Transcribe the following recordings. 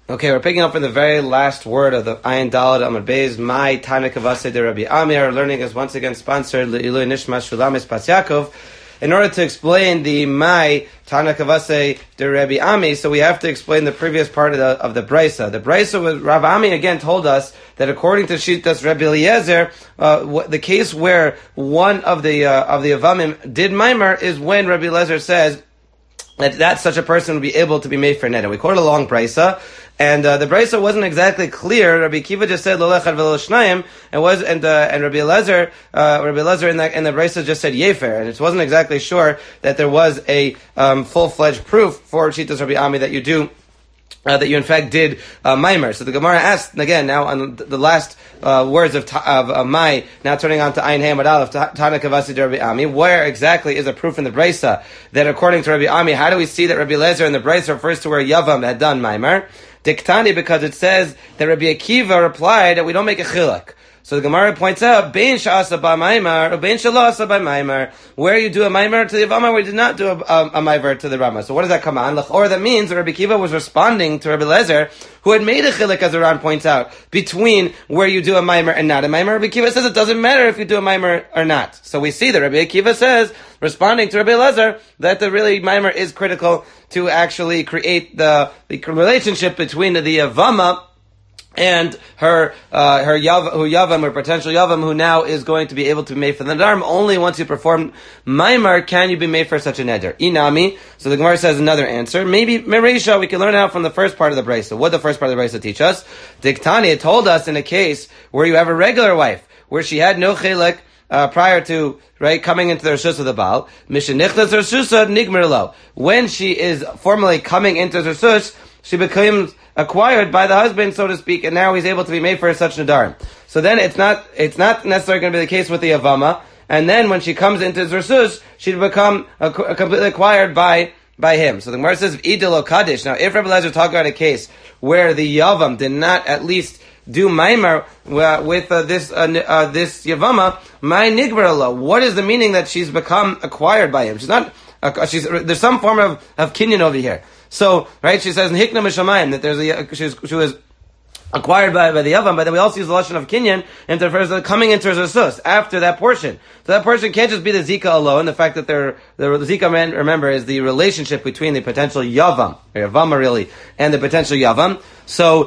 Okay, we're picking up from the very last word of the Ayin Daled Amud Beis. My Tana Kavase de Rabbi Ami. Our learning is once again sponsored Le'ilui Nishmas Shulamis Pas Yaakov. In order to explain the My Tana Kavase de Rabbi Ami, so we have to explain the previous part of the Brisa. The Brisa with Rabbi Ami again told us that according to Shitas Rabbi Eliezer, the case where one of the Avamim did Maimer is when Rabbi Eliezer says that such a person would be able to be made for neder. We quoted a long Brisa, and the Brisa wasn't exactly clear. Rabbi Kiva just said lo lechad v'lo shnayim, and Rabbi Eliezer in the Brisa just said yefer, and it wasn't exactly sure that there was a full-fledged proof for Shitas Rabbi Ami that you do. That you in fact did Maimer. So the Gemara asked again now on the last words of Mai, now turning on to Ayin Hey Amud Aleph, Tana Kavasi de Rabbi Ami. Where exactly is a proof in the Brisa that according to Rabbi Ami, how do we see that Rabbi Eliezer in the Brisa refers to where Yavam had done Maimer? Diktani, because it says that Rabbi Akiva replied that we don't make a chilak. So the Gemara points out, Bein sha'asa b'maimar, or Bein shala'asa b'maimar, where you do a maimar to the Yavama, where you did not do a maimar to the Rama. So what does that come on? Or that means that Rabbi Kiva was responding to Rabbi Eliezer, who had made a chilek, as Aran points out, between where you do a maimar and not a maimar. Rabbi Kiva says it doesn't matter if you do a maimar or not. So we see that Rabbi Kiva says, responding to Rabbi Eliezer, that the really maimar is critical to actually create the relationship between the Yavama and her Yavam, or potential Yavam, who now is going to be able to be made for the Neder. Only once you perform Maimar can you be made for such a Neder. Inami. So the Gemara says another answer. Maybe Mereisha, we can learn out from the first part of the Brisa. What did the first part of the Brisa teach us? Diktani, it told us in a case where you have a regular wife, where she had no chilek prior to coming into the Reshus of the Baal. Mishenichtas Reshusa Nigmir Lo. When she is formally coming into the Reshus, she becomes acquired by the husband, so to speak, and now he's able to be made for such Nadarim. So then it's not necessarily going to be the case with the Yavama, and then when she comes into his Reshus, she'd become completely acquired by him. So the Gemara says, Idil Kaddish. Now, if Rabbi Eliezer talked about a case where the Yavam did not at least do Maimar with this Yavama, my Nigbar Allah, what is the meaning that she's become acquired by him? She's not, there's some form of kinyan over here. So, she says in Hikna Mishamayim that she was acquired by the Yavam, but then we also use the lashon of kinyan and it refers to coming into his resus after that portion. So that portion can't just be the Zika alone. The fact that the Zika, remember, is the relationship between the potential Yavam, or Yavama really, and the potential Yavam. So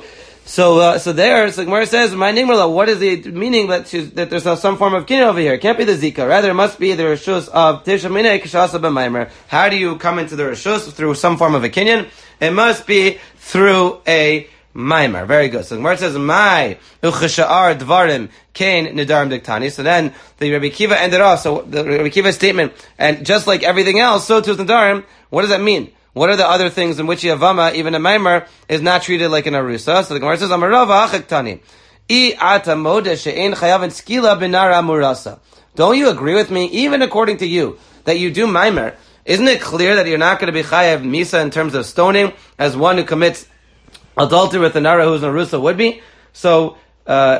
the Gemara says, "My Nimrla, what is the meaning that there's some form of kinyan over here? It can't be the Zika. Rather, it must be the Reshus of Tisha Minei Kishasa b'Maimer. How do you come into the Reshus? Through some form of a kinyan? It must be through a Maimer. Very good. So the Gemara says, "My uchashar dvarim kain nedarim diktani." So then the Rabbi Kiva ended off. So the Rabbi Kiva statement, and just like everything else, so too is nedarim. What does that mean? What are the other things in which Yavama, even a Maimer, is not treated like an Arusa? So the Gemara says, Amarava achaktani. I ata moda she'en chayav skila binara murasa. Don't you agree with me, even according to you, that you do Maimer? Isn't it clear that you're not going to be chayav misa in terms of stoning, as one who commits adultery with a Nara who's an Arusa would be? So, So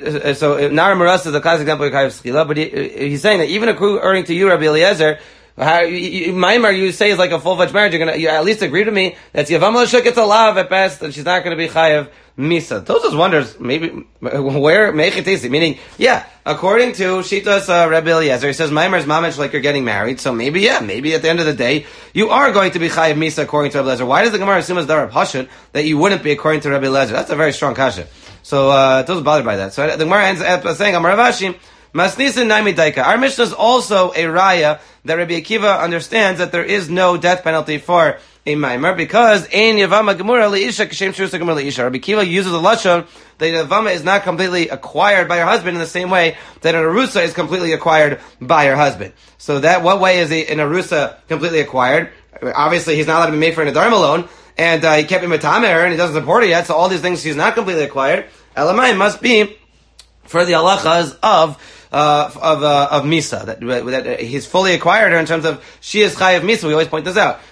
Nara murasa is a classic example of chayav skila, but he's saying that even according to you, Rabbi Eliezer, Maimar, you say, is like a full-fledged marriage. You at least agree to me that Yavam L'Shuk gets a lav at best, and she's not going to be chayav misa. Tosos wonders, maybe, where, mechitisi, meaning, according to Shitas Rabbi Eliezer, he says, Maimar's mamish like you're getting married, so maybe at the end of the day, you are going to be chayav misa according to Rabbi Eliezer. Why does the Gemara assume as Darab Hashut that you wouldn't be according to Rabbi Eliezer? That's a very strong kasha. So, Tosos bothered by that. So the Gemara ends up saying, Amar Ravashi, Masnisin Naimi Daika. Our Mishnah is also a raya that Rabbi Akiva understands that there is no death penalty for a Maimer because Ein Yavama Gemura Leisha Kishem Shusa Gemura Leisha. Rabbi Akiva uses the lashon that Yavama is not completely acquired by her husband in the same way that an Arusa is completely acquired by her husband. So that what way is an Arusa completely acquired? Obviously, he's not allowed to be made for an Adarim alone, and he can't be Matamer, and he doesn't support it yet. So all these things she's not completely acquired. Elamai must be for the halachas of Misa, that he's fully acquired her in terms of she is chayav Misa. We always point this out.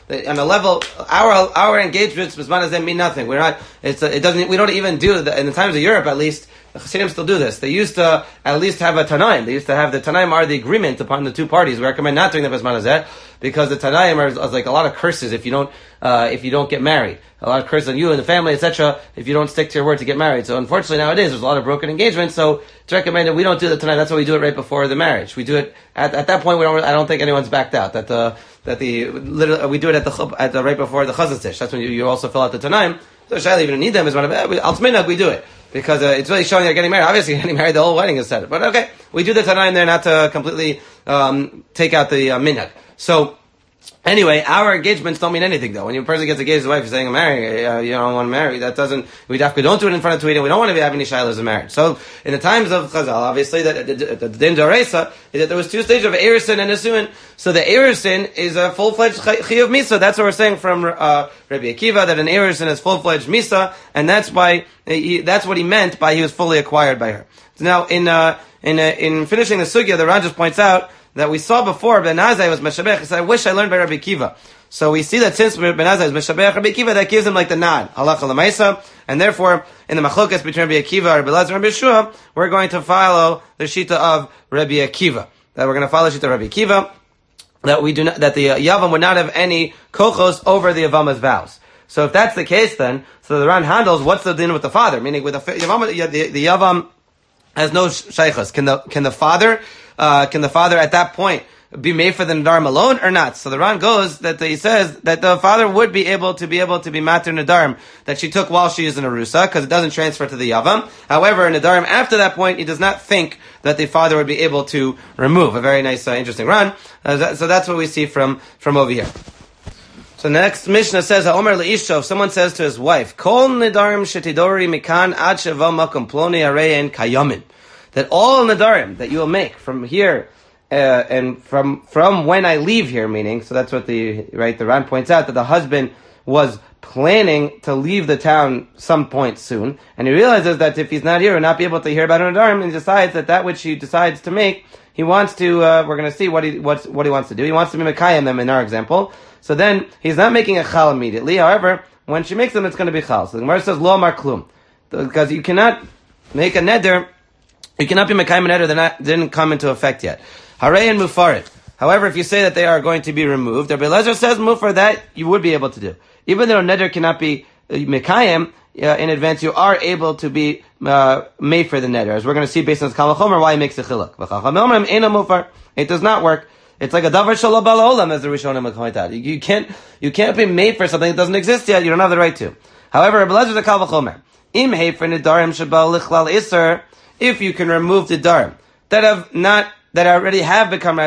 on a level, our engagements mean nothing. We're not. It doesn't. We don't even do in the times of Europe, at least. The Chassidim still do this. They used to at least have a Tanaim. They used to have the Tanaim are the agreement upon the two parties. We recommend not doing the Bezman Hazeh because the Tanaim are like a lot of curses if you don't get married. A lot of curses on you and the family, etc. if you don't stick to your word to get married. So unfortunately nowadays there's a lot of broken engagements. So it's recommended we don't do the Tanaim. That's why we do it right before the marriage. We do it at that point. I don't think anyone's backed out. We do it at the right before the Chazon Tish. That's when you also fill out the Tanaim. So Shaila even need them is one of Al we do it. Because it's really showing they're getting married. Obviously, getting married, the whole wedding is set. But okay, we do the Tanaim there not to completely take out the minhag. So, anyway, our engagements don't mean anything, though. When a person gets engaged to his wife, you're saying, I'm marrying, you don't want to marry. That doesn't, we don't do it in front of Tweeting. We don't want to be having any shilas of marriage. So, in the times of Chazal, obviously, the Din D'Oraisa, is that there was two stages of Erusin and Nisuin. So, the Erusin is a full-fledged Chiyuv Misa. That's what we're saying from Rabbi Akiva, that an Erusin is full-fledged Misa, and that's why, that's what he meant by he was fully acquired by her. Now, in finishing the Sugya, the Ran just points out that we saw before, Ben Azai was Meshabech. He said, I wish I learned by Rabbi Akiva. So we see that since Ben Azai is Meshabech Rabbi Akiva, that gives him like the nod, halacha l'maisa, and therefore, in the machlokas between Rabbi Akiva, Rabbi Elazar, and Rabbi Yeshua, we're going to follow the shita of Rabbi Akiva. That we're going to follow the shita of Rabbi Akiva, that the Yavam would not have any kochos over the Yavama's vows. So if that's the case then, so the Ran handles, what's the din with the father? Meaning with the Yavam has no shaychus. Can the father at that point be made for the Nadarim alone or not? So the Ran goes that he says that the father would be able to be matter Nadarim that she took while she is in Arusa, because it doesn't transfer to the Yavam. However, in Nadarim after that point, he does not think that the father would be able to remove. A very nice, interesting Ran. So that's what we see from over here. So next Mishnah says, Omer le'isha, if someone says to his wife, Kol nedarim shetidori mikan ad sheva makom ploni arein kayamin, that all nedarim that you will make from here and from when I leave here, meaning, so that's what the Ran points out, that the husband was planning to leave the town some point soon, and he realizes that if he's not here, he'll not be able to hear about nedarim, and he decides that which he decides to make, he wants to, we're going to see what he wants to do. He wants to be Mekayim them in our example. So then, he's not making a chal immediately. However, when she makes them, it's going to be chal. So the Gemara says, lo amar klum. Because you cannot make a neder, you cannot be Mekayim a neder that didn't come into effect yet. Harei and mufarid. However, if you say that they are going to be removed, Rabbi Elazar says mufar that you would be able to do. Even though a neder cannot be Mekayim, in advance, you are able to be made for the neder. As we're going to see based on this Kal Vachomer, why he makes a chiluk. It does not work. It's like a davar shelo bal olam, as the Rishonim point out. You can't be made for something that doesn't exist yet. You don't have the right to. However, Rabbi Elazar is a Kal Vachomer. Im heifer nedarim shebal lichlal iser. If you can remove the darim that already have become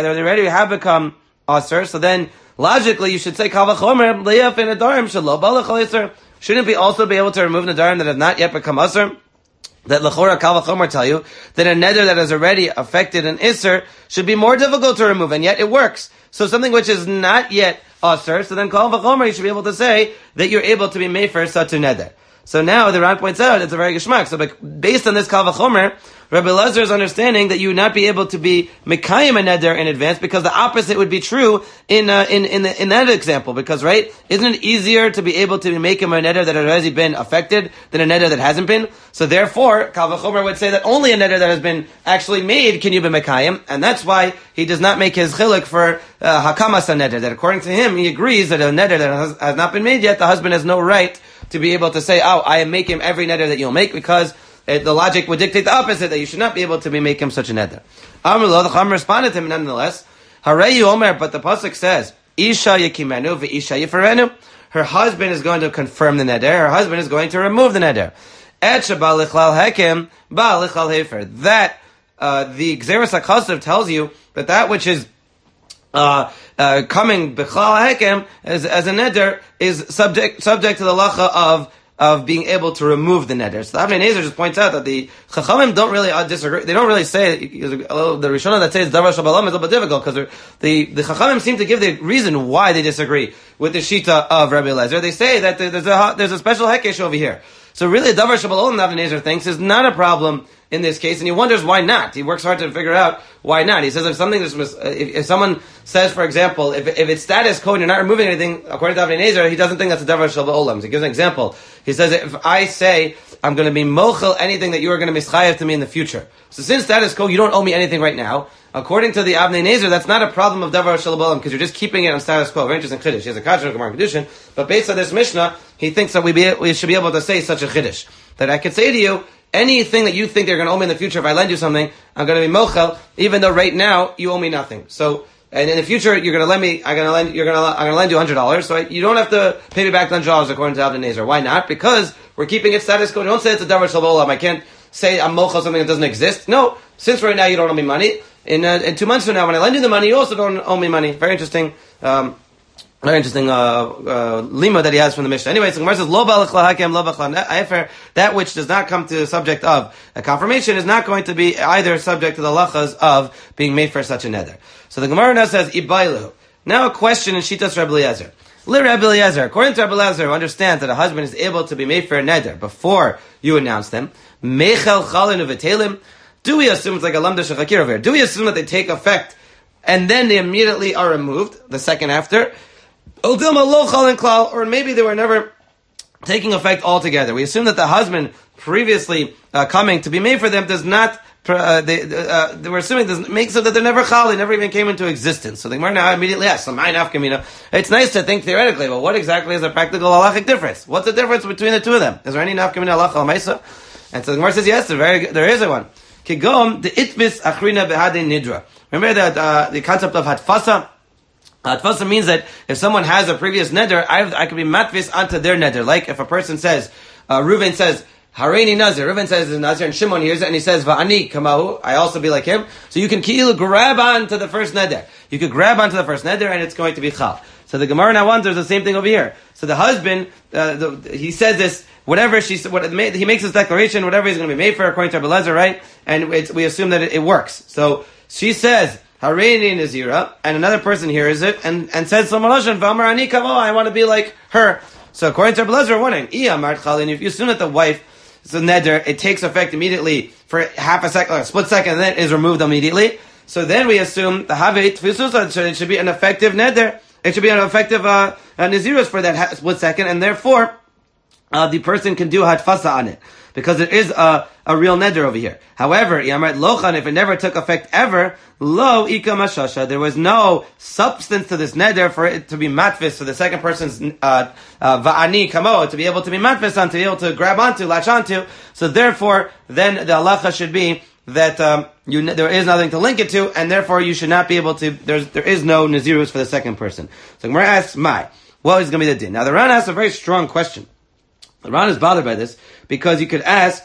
aser, so then logically you should say Kal Vachomer liyaf nedarim shelo bal lichlal iser. Shouldn't we also be able to remove nedarim that have not yet become aser? That l'chora Kal Vachomer tell you that a neder that has already affected an iser should be more difficult to remove, and yet it works. So something which is not yet aser, so then Kal Vachomer you should be able to say that you're able to be made for such a neder. So now the Ran points out it's a very geschmack. So based on this Kal Vachomer, Rabbi Elazar is understanding that you would not be able to be mekayim a neder in advance, because the opposite would be true in that example. Because isn't it easier to be able to make him a neder that has already been affected than a neder that hasn't been? So therefore, Kal Vachomer would say that only a neder that has been actually made can you be mekayim, and that's why he does not make his chiluk for hakamas a neder. That according to him, he agrees that a neder that has not been made yet, the husband has no right to be able to say, I am making every neder that you'll make, because the logic would dictate the opposite, that you should not be able to be making such a neder. Amrullah, the Chacham responded to him nonetheless. Harei Omer, but the pasuk says, Isha yekimenu ve'isha yifarenu. Her husband is going to confirm the neder. Her husband is going to remove the neder. Et sheba lichlal hekem, ba lichlal hefer. That the Gzeras HaKasav tells you that which is coming b'chlal hekem as a neder is subject to the lacha of being able to remove the neder. So the Avnei Nezer just points out that the Chachamim don't really disagree. They don't really say, the Rishonah that says Davar Shabalam is a little bit difficult, because the Chachamim seem to give the reason why they disagree with the Shita of Rabbi Elazar. They say that there's a special hekesh over here. So really, Davar Shabalam, the Avnei Nezer thinks, is not a problem in this case, and he wonders why not. He works hard to figure out why not. He says if something is, if someone says, for example, if it's status quo and you're not removing anything, according to Avnei Nezer, he doesn't think that's a davar shel ba'olam. So he gives an example. He says, if I say I'm going to be mochel anything that you are going to mischayev to me in the future. So since status quo, you don't owe me anything right now. According to the Avnei Nezer, that's not a problem of davar shel ba'olam because you're just keeping it on status quo. Very interesting chiddush. He has a kasher Gemara Kedushin, but based on this Mishnah, he thinks that we should be able to say such a chiddush that I could say to you, anything that you think they're going to owe me in the future, if I lend you something, I'm going to be mochel, even though right now you owe me nothing. So, and in the future you're going to lend me, I'm going to lend you $100. So you don't have to pay me back $100 according to Avnei Nezer. Why not? Because we're keeping it status quo. Don't say it's a davar shel ba'olam. I can't say I'm mochel something that doesn't exist. No, since right now you don't owe me money. In 2 months from now, when I lend you the money, you also don't owe me money. Very interesting. Very interesting lima that he has from the Mishnah. Anyway, so Gemara says, Lo ba'alech lahakem, lo b'chla. That which does not come to the subject of a confirmation is not going to be either subject to the lachas of being made for such a neder. So the Gemara now says, Ibailu. Now a question in Shitas Rebbe Eliezer. Rebbe Eliezer, according to Rebbe Eliezer, who understands that a husband is able to be made for a neder before you announce them, Mechel chalin uvetelim. Do we assume it's like a lamda shechakir over here? Do we assume that they take effect and then they immediately are removed the second after? Or maybe they were never taking effect altogether. We assume that the husband previously coming to be made for them does not. They were assuming this makes it that they're never chal, they never even came into existence. So the Gemara now immediately asks, it's nice to think theoretically, but what exactly is the practical halachic difference? What's the difference between the two of them? Is there any nafkamina halacha al-maisa? And so the Gemara says, yes, there is a one. Kigom the itvis achrina behadin nidra. Remember that the concept of hatfasa. Hatfasa means that if someone has a previous neder, I could be matvis onto their neder. Like if a person says, Reuven says, Hareini Nazir. Reuven says Nazir, and Shimon hears it, and he says, Va'ani kamahu. I also be like him. So you can grab onto the first neder. You could grab onto the first neder, and it's going to be chal. So the Gemara now wonders the same thing over here. So the husband, he says this, whatever he makes this declaration, whatever he's going to be made for, according to Rebbe Eliezer, right? And we assume that it works. So she says, Hareini Nazira, and another person hears it, and says, V'amar ani kamo, I want to be like her. So according to Rebbe Eliezer, warning, if you assume that the wife, so neder, it takes effect immediately for half a second, or a split second, and then it is removed immediately. So then we assume the havit tfususa, it should be an effective neder. It should be an effective nazirus for that split second, and therefore the person can do hatfasa on it because it is a real neder over here. However, Yamrat Lochan, if it never took effect ever, lo ika mashasha, there was no substance to this neder for it to be matvis, for the second person's va'ani kamo, to be able to be matvis on, to be able to grab onto, latch onto. So therefore, then the halacha should be that there is nothing to link it to, and therefore you should not be able to. There is no nazirus for the second person. So Gemara asks, what is going to be the din? Now the Ran asks a very strong question. The Ran is bothered by this because you could ask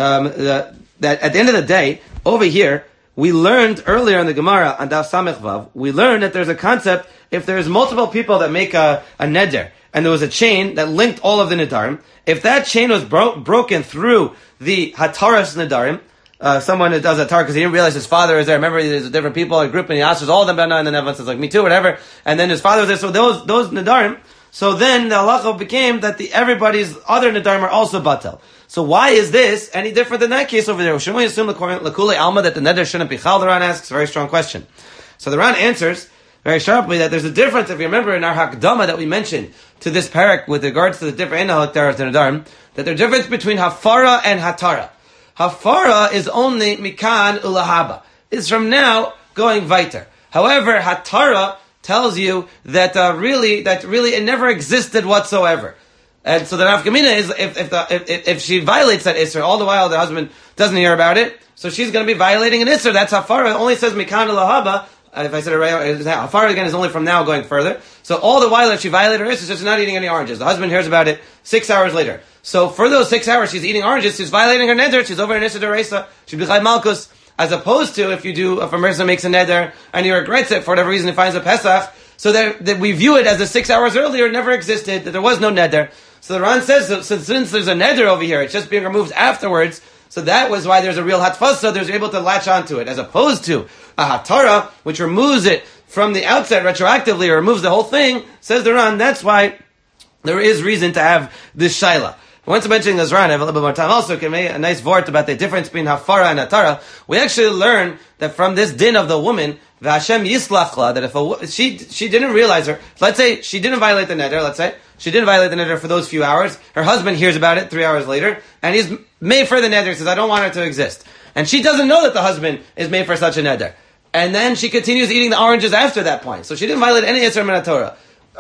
that at the end of the day, over here, we learned earlier in the Gemara on Daf Samech Vav, we learned that there's a concept, if there's multiple people that make a neder, and there was a chain that linked all of the nedarim, if that chain was broken through the hataras nedarim, someone that does hatar because he didn't realize his father is there. Remember, there's different people, a group, and he asks all of them, and then everyone says, like, me too, whatever, and then his father was there, so those nedarim, so then the halacha became that everybody's other nedarim are also batel. So why is this any different than that case over there? Shouldn't we assume l'kulei alma that the neder shouldn't be chal? The Ran asks a very strong question. So the Ran answers very sharply that there's a difference. If you remember in our hakdama that we mentioned to this parak with regards to the different halaktaras and nedarim, that there's a difference between hafara and hatara. Hafara is only mikan ulahaba. It's from now going weiter. However, hatara tells you that really it never existed whatsoever. And so the nafkamina is if she violates that isser, all the while the husband doesn't hear about it, so she's going to be violating an isser. That's hafara. It only says mikan lahaba. If I said it right, hafara again is only from now going further. So all the while that she violated her isser, she's not eating any oranges. The husband hears about it 6 hours later. So for those 6 hours she's eating oranges, she's violating her neder. She's over an isser d'oraisa. She'd be chai malkus. As opposed to if a person makes a neder and he regrets it for whatever reason, he finds a Pesach. So that we view it as the 6 hours earlier never existed, that there was no neder. So the Ran says, so since there's a neder over here, it's just being removed afterwards, so that was why there's a real hatfasa, there's able to latch onto it, as opposed to a hatara, which removes it from the outset retroactively, or removes the whole thing, says the Ran, that's why there is reason to have this shaila. Once mentioning Ezra, and I have a little bit more time also, can make a nice vort about the difference between hafara and atara. We actually learn that from this din of the woman, V'Hashem yislachla, that if she didn't realize her, let's say she didn't violate the neder, let's say, she didn't violate the neder for those few hours, her husband hears about it 3 hours later, and he's made for the neder, says, I don't want her to exist. And she doesn't know that the husband is made for such a neder. And then she continues eating the oranges after that point. So she didn't violate any Yisra min Torah.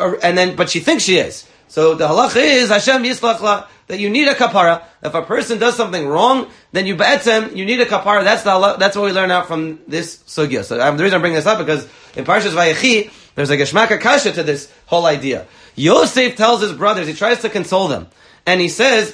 But she thinks she is. So the halacha is, Hashem yislachla, that you need a kapara. If a person does something wrong, then you need a kapara. That's what we learn out from this sugya. So the reason I'm bringing this up because in Parshas Vayechi, there's a geshmaka kasha to this whole idea. Yosef tells his brothers, he tries to console them, and he says,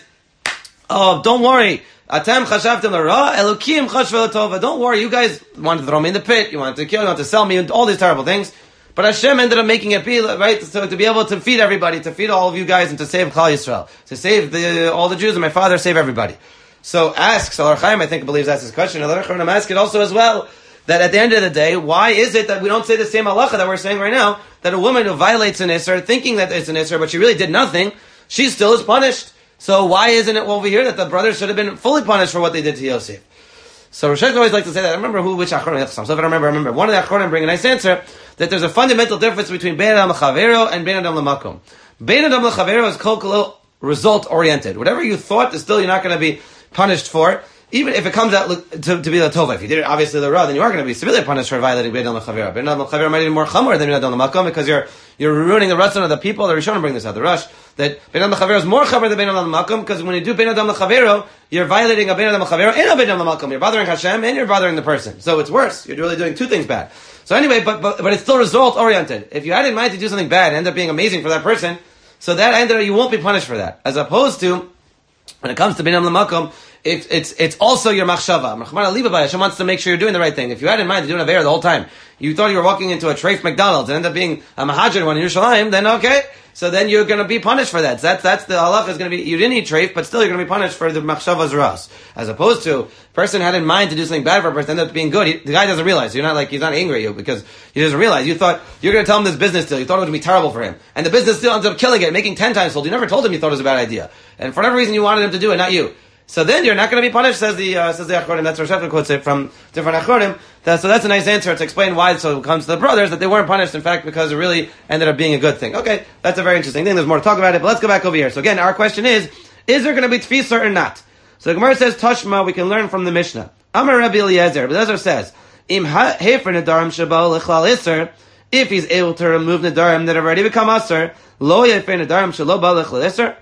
"Oh, don't worry. Atem chashavtem l'ra, Elokim chashvel tova. Don't worry, you guys wanted to throw me in the pit, you wanted to kill, you wanted to sell me, all these terrible things. But Hashem ended up making it be, right, so to be able to feed everybody, to feed all of you guys, and to save Klal Yisrael, to save all the Jews, and my father save everybody." So asks, Al Chaim, I think, believes that's his question. Another Chaim ask it also as well, that at the end of the day, why is it that we don't say the same halacha that we're saying right now, that a woman who violates an Isser, thinking that it's an Isser, but she really did nothing, she still is punished. So why isn't it over here that the brothers should have been fully punished for what they did to Yosef? So Rosh always like to say that. I remember which Achronim. So if I remember. One of the Achronim bring a nice answer that there's a fundamental difference between Bein Adam L'Chavero and Bein Adam L'Makom. Bein Adam L'Chavero is kol result oriented. Whatever you thought is still you're not going to be punished for, even if it comes out to be the tova. If you did it obviously the ra, then you are going to be severely punished for violating Bein Adam L'Chavero. Bein Adam L'Chavero might be more chamor than Bein Adam L'Makom because you're ruining the Ratzon of the people. The Rishonim bring this out. The Rush that Bein Adam L'Chavero is more chamor than Bein Adam L'Makom because when you do Bein Adam L'Chavero, you're violating a Bein Adam L'Chavero and a Bein Adam L'Makom. You're bothering Hashem and you're bothering the person. So it's worse. You're really doing two things bad. So anyway, but it's still result oriented. If you had in mind to do something bad and end up being amazing for that person, so that ended up you won't be punished for that. As opposed to when it comes to Bein Adam L'Makom, it's also your machshava. Hashem wants to make sure you're doing the right thing. If you had in mind to do an avera the whole time, you thought you were walking into a treif McDonald's and ended up being a mahajir one in Yerushalayim, then okay. So then you're going to be punished for that. So that's the halach is going to be, you didn't eat treif, but still you're going to be punished for the machshava's ras. As opposed to, a person had in mind to do something bad for a person, ended up being good. The guy doesn't realize. You're not like, he's not angry at you because he doesn't realize. You thought, you're going to tell him this business deal. You thought it would be terrible for him. And the business deal ends up killing it, making 10 times fold. You never told him you thought it was a bad idea. And for whatever reason you wanted him to do it, not you. So then you're not going to be punished, says the Achronim. That's Rosh Hashanah quotes it from different Achronim. So that's a nice answer to explain why. So it comes to the brothers that they weren't punished, in fact, because it really ended up being a good thing. Okay, that's a very interesting thing. There's more to talk about it, but let's go back over here. So again, our question is there going to be tfisa or not? So the Gemara says Tashma. We can learn from the Mishnah. Amar Rabbi Eliezer. Eliezer says Im hefer nedarim sheba lechlal iser. If he's able to remove nedarim that have already become aser, lo yefer nedarim shelo ba lechlal iser.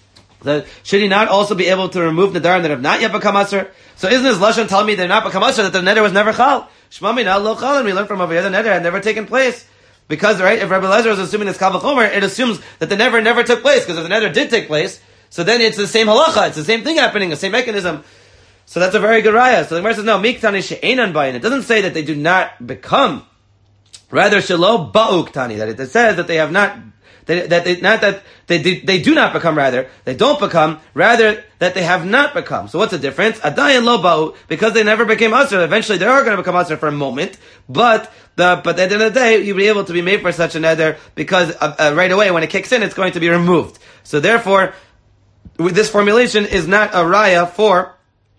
Should he not also be able to remove nedarim that have not yet become aser? So isn't his lashon telling me they're not become aser, that the neder was never chal? Shma mina lo chal, and we learn from over here the neder had never taken place. Because, right, if Rabbi Eliezer is assuming it's kal v'chomer, it assumes that the never took place, because if the neder did take place, so then it's the same halacha, it's the same thing happening, the same mechanism. So that's a very good raya. So the Gemara says, no, miktani she'enan bayin. It doesn't say that they do not become, rather shelo ba'u ktani, that it says that they have not, they do not become, rather, they don't become, rather, that they have not become. So what's the difference? Adayin lo ba'u, because they never became asr, eventually they are going to become asr for a moment, but at the end of the day, you'll be able to be made for such a neder, because right away, when it kicks in, it's going to be removed. So therefore, this formulation is not a raya for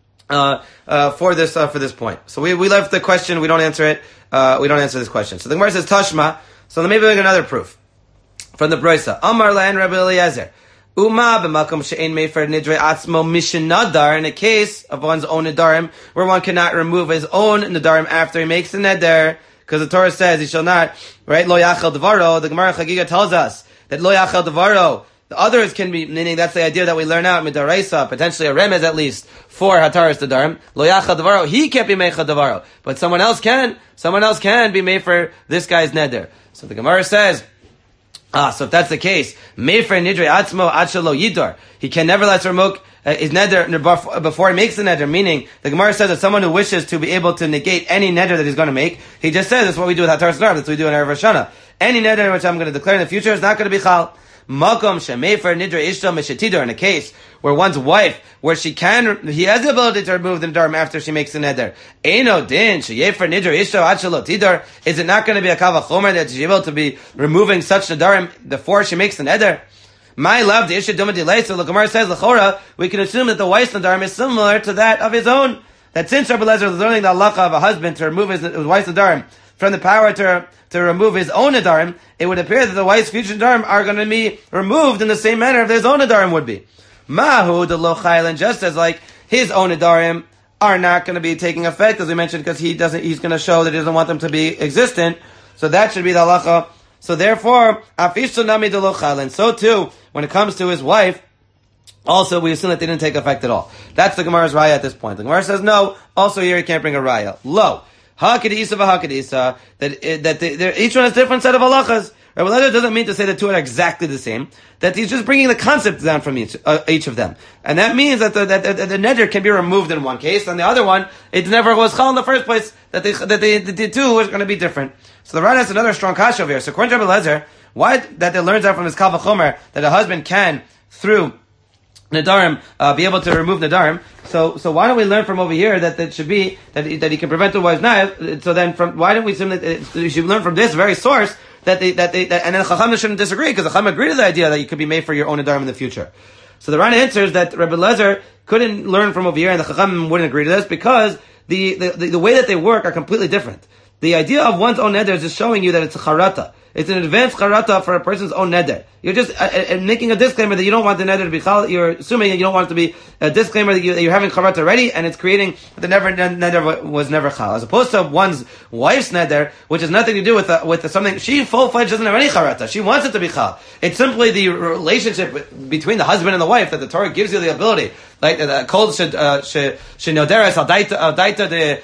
this point. So we left the question, we don't answer it, we don't answer this question. So the Gemara says Tashma, so then maybe we get another proof. From the Brisa, Amar Lan Rabbi Eliezer, Uma b'makom she'ein mefer nidrei atzmo mishenadar, in a case of one's own nedarim, where one cannot remove his own nedarim after he makes the neder, because the Torah says he shall not, right, lo yachal devaro, the Gemara Chagiga tells us that lo yachal devaro, the others can be, meaning that's the idea that we learn out, midaraisa, potentially a remez at least, for hataras nedarim, lo yachal devaro, he can't be meicha devaro, but someone else can be made for this guy's neder. So the Gemara says, so if that's the case, Mefer Nidre Atzmo Achalo Yidor, he can never let remove his neder before he makes the neder, meaning the Gemara says that someone who wishes to be able to negate any neder that he's going to make, he just says that's what we do with Hataras Nedarim, that's what we do in Erev Hashanah. Any neder which I'm going to declare in the future is not going to be chal. Makom shemefer nidre ishto meshetidor, in a case where one's wife, where he has the ability to remove the nedarim after she makes the neder. Eino din sheyefer nidre ishto ad shelo tidor. Is it not going to be a kavachomer that she's able to be removing such nedarim before she makes the neder? My love, the Isha Duma Delay, so the Gemara says, L'chora, we can assume that the wife's Nadarim is similar to that of his own. That since Rabbi Lezer is learning the halacha of a husband to remove his wife's Nadarim from the power to remove his own Nadarim, it would appear that the wife's future Nadarim are going to be removed in the same manner as his own Nadarim would be. Mahu, the Lo Chaylan, just as like his own Nadarim are not going to be taking effect, as we mentioned, because he's going to show that he doesn't want them to be existent. So that should be the halacha. So therefore, so too, when it comes to his wife, also we assume that they didn't take effect at all. That's the Gemara's raya at this point. The Gemara says no. Also here he can't bring a raya. Lo, hakadisa v'hakadisa. That each one has a different set of halachas. Rabbi Lezer doesn't mean to say the two are exactly the same. That he's just bringing the concept down from each of them, and that means that the neder can be removed in one case, and the other one it never was chal in the first place. That the two is going to be different. So the Rana has another strong kasha over here. So according to Rabbi Lezer, why that it learns out from his Kal V'chomer that a husband can through Nadarim be able to remove Nadarim. So why don't we learn from over here that it should be that he can prevent the wife's knife? So then why don't we assume that we should learn from this very source that and then Chacham shouldn't disagree, because the Chacham agreed to the idea that you could be made for your own Nadarim in the future. So the Rana answers that Rabbi Lezer couldn't learn from over here, and the Chacham wouldn't agree to this because the way that they work are completely different. The idea of one's own neder is just showing you that it's a charata. It's an advanced charata for a person's own neder. You're just making a disclaimer that you don't want the neder to be chal. You're assuming that you don't want it to be a disclaimer that you're having charata already, and it's creating the neder was never chal. As opposed to one's wife's neder, which has nothing to do with something. She full-fledged doesn't have any charata. She wants it to be chal. It's simply the relationship between the husband and the wife that the Torah gives you the ability. Like the kol should noderes al daita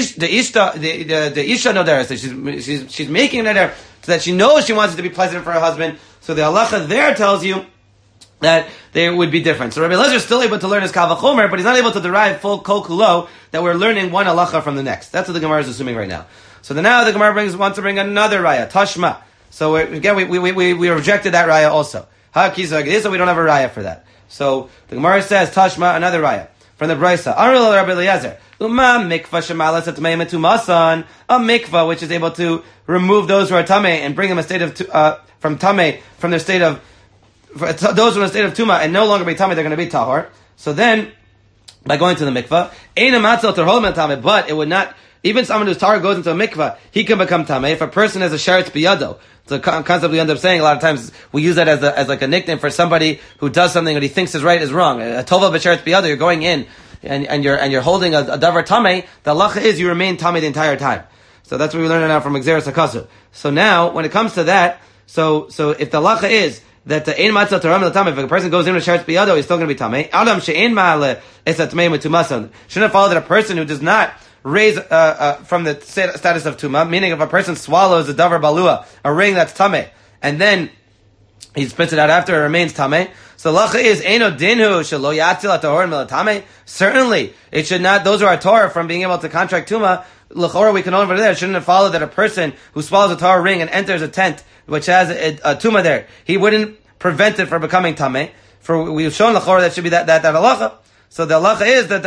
the isha noderes. She's making a neder so that she knows she wants it to be pleasant for her husband. So the halacha there tells you that they would be different. So Rabbi Lezer is still able to learn his Kal V'chomer, but he's not able to derive full kol kulo that we're learning one halacha from the next. That's what the Gemara is assuming right now. So now the Gemara wants to bring another raya, tashma. So again, we rejected that raya also. So we don't have a raya for that. So the Gemara says tashma, another raya from the Brisa. Arul Rabbi Eliezer. Uma mikvah shemalas atmei metumasan, a mikvah which is able to remove those who are tamei and bring them a state of from tamei from their state of those who are in a state of tuma and no longer be tamei, they're going to be tahor. So then, by going to the mikvah, ein amatzel terhol tamei, but it would not. Even someone who's tahor goes into a mikvah, he can become tamei. If a person has a sheretz biyado, it's a concept we end up saying a lot of times. We use that as like a nickname for somebody who does something that he thinks is right is wrong. A tova b'sheretz biyado, you're going in and you're holding a davar tamei. The halacha is you remain tamei the entire time. So that's what we learn now from Xeris HaKasur. So now, when it comes to that, so if the halacha is that the ein matzah taram l'tamei, if a person goes in with sheretz biyado, he's still going to be tamei. Adam she'ein ma'ale es atmei metumasan. Shouldn't follow that a person who does not raise from the status of tuma, meaning if a person swallows a davar balua, a ring that's tamei, and then he spits it out after it remains tamei. So lacha is eino dinhu shelo yatzil atahor milatame. Certainly, it should not. Those who are Torah from being able to contract tuma. L'chora, we can only over there. It shouldn't follow that a person who swallows a Torah ring and enters a tent which has a tuma there, he wouldn't prevent it from becoming tamei. For we've shown l'chora that should be that halacha. So the halacha is that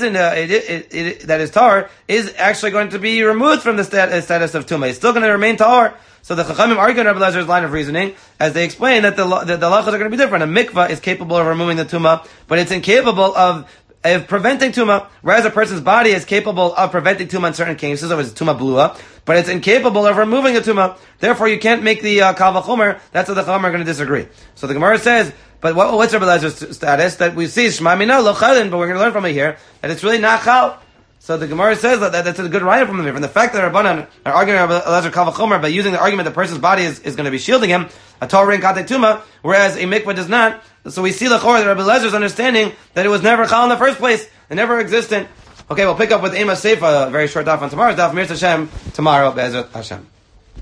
that his Torah is actually going to be removed from the status of tuma. It's still going to remain Torah. So the Chachamim argue in Rabbi Lezer's line of reasoning, as they explain that the halachas are going to be different. A mikvah is capable of removing the tuma, but it's incapable of preventing tuma, whereas a person's body is capable of preventing tuma in certain cases, of his tuma blua, but it's incapable of removing the tuma. Therefore, you can't make the Kal V'chomer. That's what the Chachamim are going to disagree. So the Gemara says, but what's Rabbi Lezer's status? That we see Shema Mina Lo Chalin, but we're going to learn from it here that it's really not chal. So the Gemara says that that's a good raya from the fact that Rabbanan are arguing Rabbi Lezer Kal V'chomer by using the argument the person's body is going to be shielding him, a Torah ring contact tuma, whereas a mikvah does not. So we see l'chor that Rabbi Lezer's understanding that it was never chal in the first place, it never existed. Okay, we'll pick up with Ema Seifa, a very short daf on tomorrow's daf. Mir Hashem tomorrow, Be'ezrat Hashem.